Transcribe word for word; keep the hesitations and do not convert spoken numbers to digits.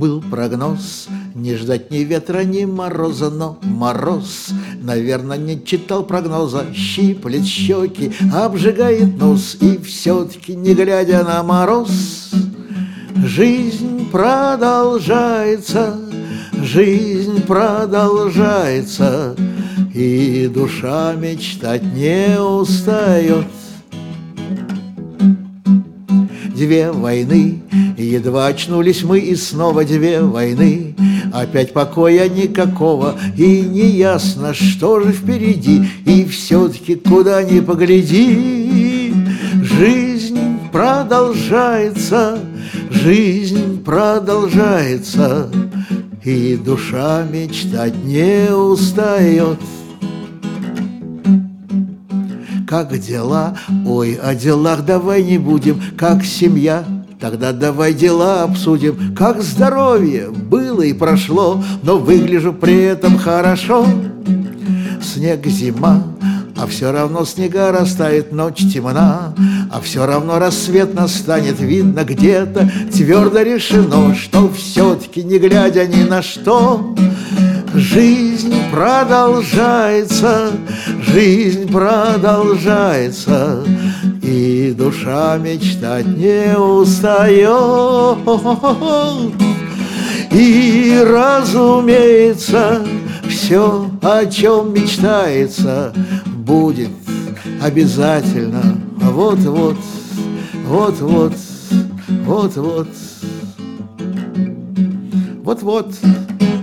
был прогноз, не ждать ни ветра, ни мороза, но мороз, наверное, не читал прогноза, щиплет щеки, обжигает нос, и все-таки, не глядя на мороз, жизнь продолжается, жизнь продолжается, и душа мечтать не устает. Две войны, едва очнулись мы, и снова две войны. Опять покоя никакого, и неясно, что же впереди. И все-таки куда ни погляди, жизнь продолжается, жизнь продолжается, и душа мечтать не устает. Как дела? Ой, о делах давай не будем. Как семья? Тогда давай дела обсудим. Как здоровье? Было и прошло, но выгляжу при этом хорошо. Снег, зима, а все равно снега растает, ночь темна, а все равно рассвет настанет. Видно, где-то твердо решено, что все-таки, не глядя ни на что, жизнь продолжается, жизнь продолжается, и душа мечтать не устает. И, разумеется, все, о чем мечтается, будет обязательно. Вот-вот, вот-вот, вот-вот, вот-вот.